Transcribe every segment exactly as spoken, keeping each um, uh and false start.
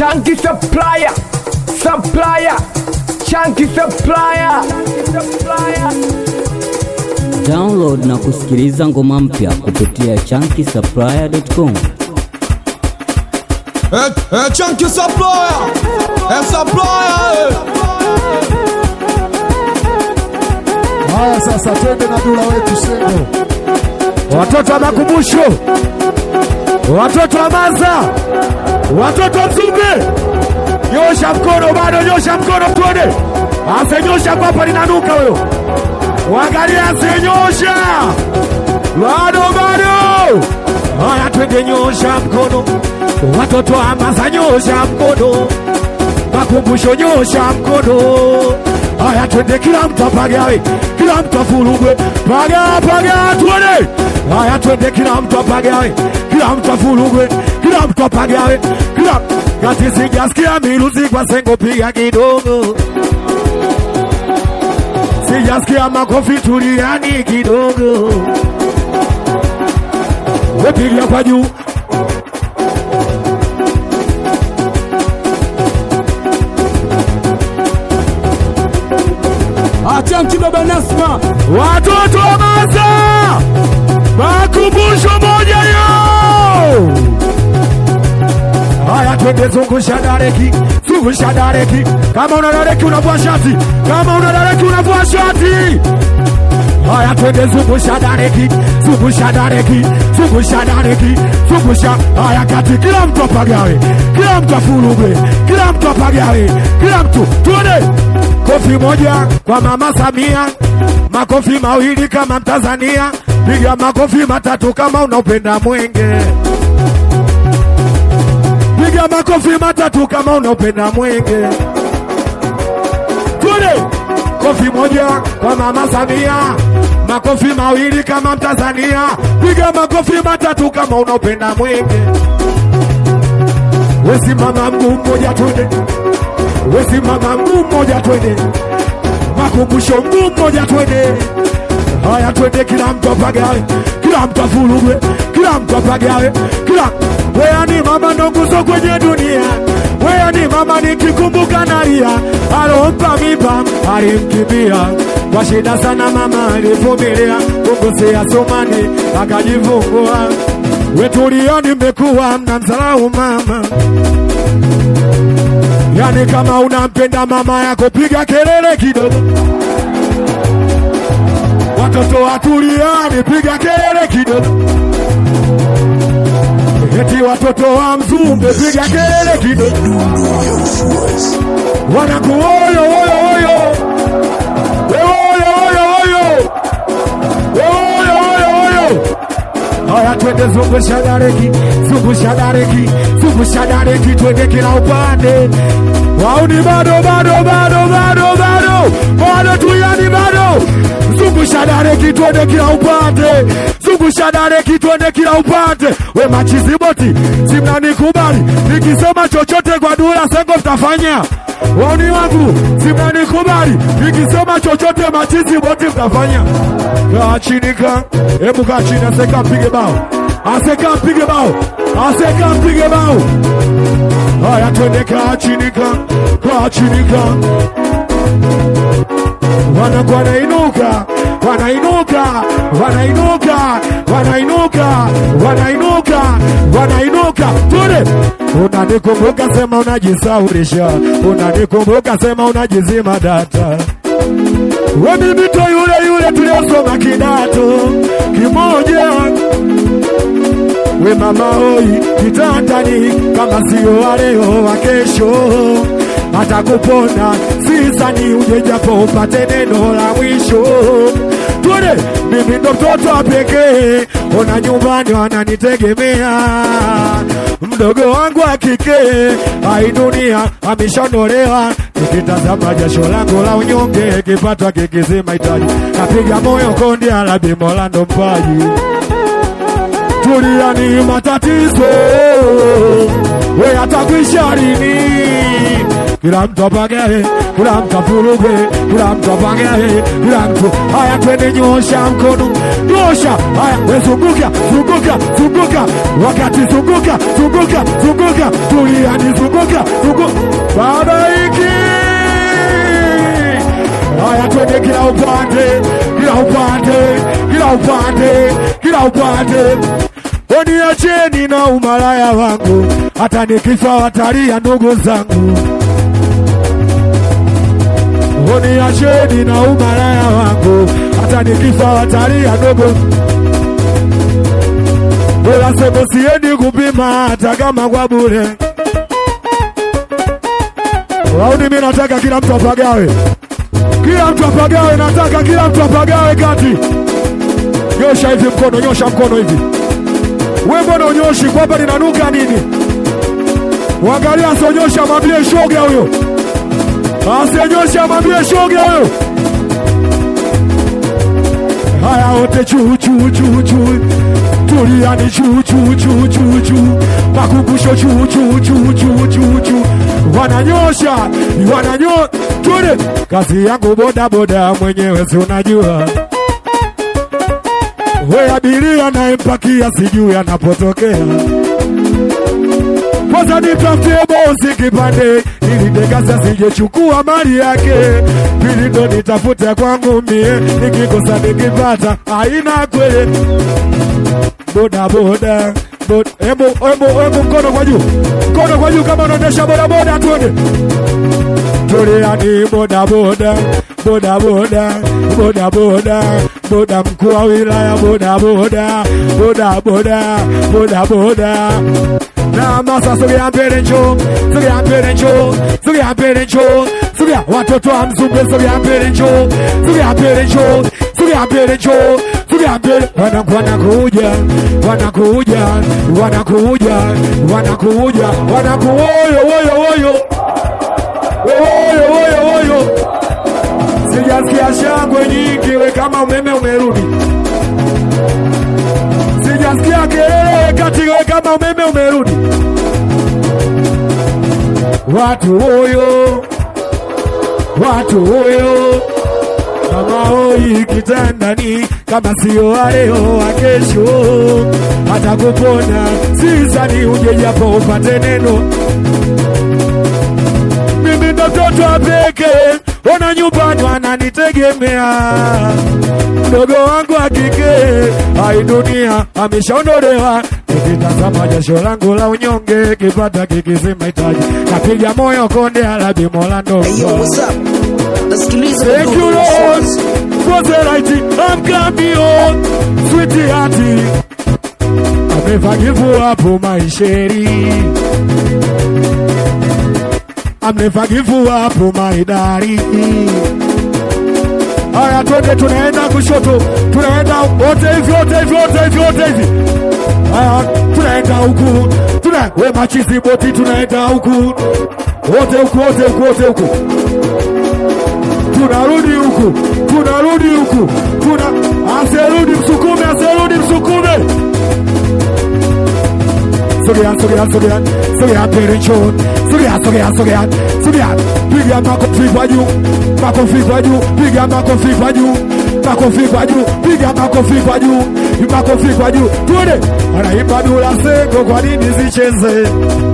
Chunky supplier, supplier, Chunky supplier, supplier. Download na kusikiliza ngoma mpya kupitia chunky supplier dot com. Eh, eh, Chunky supplier, eh, supplier. Haya sasa twende na dula wetu Sengo. Watoto wa makumbusho, watoto wa Maza, watoto wa Mzumbe. Nyosha mkono bado, nyosha mkono tuone. Asenyosha kwa hapa linanuka huyo. Wangalia asenyosha. Bado bado. Haya twende nyosha mkono. Watoto wa Maza nyosha mkono. Makumbusho nyosha mkono. Haya twende kila mtu apagawe, kila mtu afurugwe. Paga paga tuone. Haya twende kila mtu apagawe, kila mtu afurugwe, kila mtu apagawe, kila kati sijasikia miluzi kwa Sengo piga kidogo. Sijasikia makofi tuliani kidogo. Wepiga kwa juu. Chunky baba Nasma. Watoto wa Maza, makumbusho moja yo. Haya twende zungusha dareki, zungusha dareki. Kama una dareki unavua shati, kama una dareki unavua shati. Haya twende zungusha dareki, zungusha dareki, zungusha dareki, zungusha. Haya kati kila mtu apagawe, kila mtu afurugwe, kila mtu apagawe, kila mtu tuone. Kofi moja kwa Mama Samia, makofi mawili kama Mtanzania, piga makofi matatu kama unaupenda mwenge. Piga makofi matatu kama unaupenda mwenge. Tuone. Kofi moja kwa Mama Samia, makofi mawili kama Mtanzania, piga makofi matatu kama unaupenda mwenge. Wesi mama mguu mmoja twende. Wesi mama mguu mmoja twende. Makumbusho mguu mmoja twende. Haya twende kila mtu apagawe, kila mtu afurugwe, kila mtu apagawe, kila wewe ni mama ndo nguzo kwenye dunia. Wewe ni mama nikikumbuka nalia. Alompa mimba alimkimbia. Kwa shida sana mama alivumilia. Kungosea somani akajifungua. Wetulia nimekuwa mnamsahau mama. Yani kama unampenda mama yako piga kelele kidogo. Watoto watuliani piga kelele kidogo. Eti watoto wa Mzumbe piga kelele kidogo. Wanakuoyo oyo oyo. Oyo oyo oyo. Oyo oyo oyo. Haya twende zungusha dareki, zungusha dareki, zungusha dareki twende kila upande. Wauni bado bado bado bado bado. Bado tuyani bado. Zungusha dareki twende kila upande. Zungusha dareki twende kila upande. We machizi boti, simna nikubali. Nikisema chochote kwa dula Sengo mtafanya. Wauni wangu, simna nikubali. Nikisema chochote machizi boti mtafanya. Kaa chini ka, hebu kaa chini aseka mpige bao. Aseka mpige bao. Aseka mpige bao. Haya twende kaa chini ka, kaa chini ka. Wanakuwa wanainuka, wanainuka, wanainuka, wanainuka, wanainuka, wanainuka. Tune. Unanikumbuka sema unajisaurisha. Unanikumbuka sema unajizima data. We mimito yule yule tuliosoma kidato kimoja. We mama hoi kitandani kama sio waleo wa kesho. Hata kupona sisani uje japo upate neno la mwisho. Tuone mimi ndo mtoto wa pekee. Ona nyumbani wananitegemea. Mdogo wangu wa kike hai dunia ameshaondolewa. Nikitazama jasho langu la unyonge kipatwa kikizima hitaji. Napiga moyo kondi ala bimola ndo mpaji. Tulia ni matatizo. We atakwisha lini. Kila mtu apagawe, kila mtu afurugwe, kila mtu apagawe, kila mtu. Haya twende nyosha mkono, nyosha. Haya we zunguka, zunguka, zunguka. Wakati zunguka, zunguka, zunguka. Tulia tulia nizunguka zunguka baba hiki. Haya twende kila upande, kila upande, kila upande, kila upande. Oniacheni na umalaya wangu, hata nikifa watalia ndugu zangu. Oniacheni na umalaya wangu, hata nikifa watalia ndugu. Bora sebo siendi kupima hata kama kwa bure. Wauni mimi nataka kila mtu apagawe. Kila mtu apagawe, nataka kila mtu apagawe kati. Nyosha hivi mkono, nyosha mkono hivi. Wewe mbona unyoshi kwamba ninanuka nini? Wangalia asonyosha mambie shoga huyo. Asonyosha mambie shoga huyo. Haya wote chu chu chu chu. Tuliani chu chu chu chu chu. Makumbusho chu chu chu chu chu chu. Wananyosha, wananyosha. Tude, kazi yangu boda boda mwenyewe si unajua. Wewe abiria na empakia sijui anapotokea. Kwanza nitafutie bosi kipande ili dekasa sijechukua mali yake. Pili ndo nitafute kwangu mie nikikosa nikipata haina kweli. Boda boda boda ebo ebo ebo mkono kwa juu. Mkono kwa juu kama unaendesha boda boda tuone. Tuliani boda boda boda boda boda boda boda mkuu wa wilaya boda boda boda boda boda boda. Na masa sogea mbele njoo, sogea mbele njoo, sogea mbele njoo, sogea watoto wa Mzumbe sogea mbele njoo, sogea mbele njoo, sogea mbele njoo, sogea mbele. Wanakuja, wanakuja, wanakuja, wanakuja, wanakuja, oyo oyo oyo. Oyo oyo oyo. Sijasikia shangwe nyingi we kama umeme umerudi. Sijasikia kelele kati we kama umeme umerudi. Watu oyo, watu oyo. Mama hoi kitandani kama sio leo wa kesho. Hata kupona sisani uje japo upate neno. Mimi ndo mtoto wa pekee, ona nyumbani wananitegemea. Mdogo wangu wa kike, hai dunia ameshaondolewa. Nikitazama jasho langu la unyonge, kipata kikisema hitaji. Napiga moyo konde alabi mola ndo. Hey yo, what's up? Thank you Lord, for the right, I'm coming on, sweetie hearty. I never give you up on my sherry. I'm never give you up on my daddy. Aya twende tunaenda kushoto, tunaenda wote hivi wote hivi wote hivi wote hivi. Aya tunaenda huku, tuna we machizi boti tunaenda huku. Wote huku wote huku wote huku. Tunarudi huku, tunarudi huku. Tuna aserudi msukume, aserudi msukume. Sogea, sogea, sogea, sogea mbele njoo. Sogea, sogea, sogea, sogea. Piga makofi kwa juu, makofi kwa juu, piga makofi kwa juu, makofi kwa juu, piga makofi kwa juu, makofi kwa juu. Tuone, anaimba Dula Sengo kwa nini zicheze?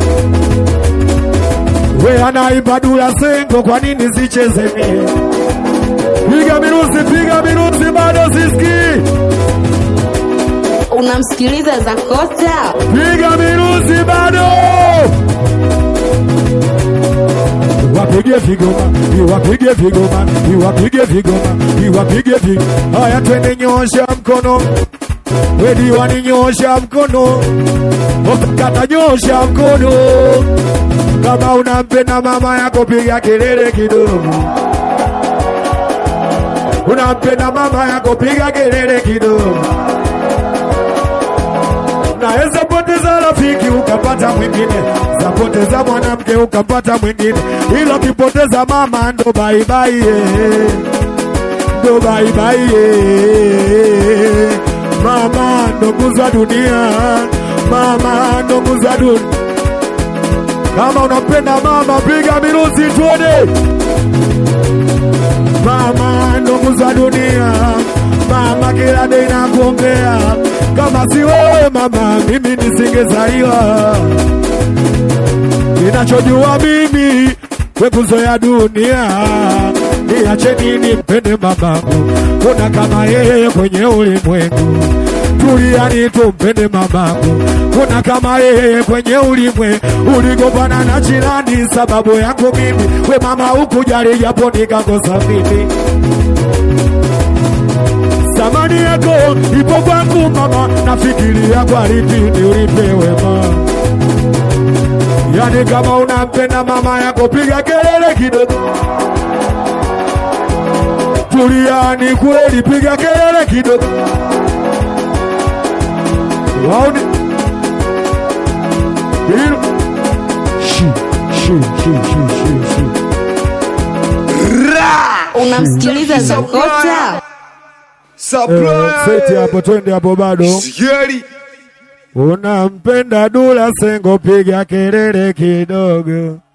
We anaimba Dula Sengo kwa nini zicheze mie? Piga mirusi, piga mirusi bado sisikii. Unamsikiliza Zakota? Piga mirusi bado. Wapige vigoma, iwapige vigoma, iwapige vigoma, iwapige vigoma. Haya twende nyosha mkono. Wedi wani nyosha mkono. Kata nyosha mkono. Kama unampenda mama yako piga kelele kidogo. Unampenda mama yako piga kelele kidogo. Naweza poteza rafiki ukapata mwingine, zapoteza mwanamke ukapata mwingine, ila kipoteza mama ndo bye bye, ndo bye bye. Mama ndo nguzo dunia, mama ndo nguzo dunia. Kama unapenda mama piga mirusi tuone. Mama ndo nguzo dunia, mama kila day nakuombea. Kama si wewe mama mimi nisingezaliwa. nachojua mimi wekuzoea dunia, niache nini mpende mamangu, kuna kama yeye kwenye ulimwengu. Tuliani tumpende mamangu, kuna kama yeye kwenye ulimwengu. Uligombana na jirani sababu yangu mimi, we mama ukujali japo nikakosa mimi. Samani yako ipo kwangu mama, nafikiria kwa lipi ulipewe mama. Yani kama unampenda mama yako piga kelele kidogo. Tuliani kweli piga kelele kidogo. Wauni Hilo Shi, shi, shi, shi, shi, shi Unamsikiliza Zakota? Eh, seti hapo twende hapo bado. Unampenda Dula Sengo piga kelele kidogo.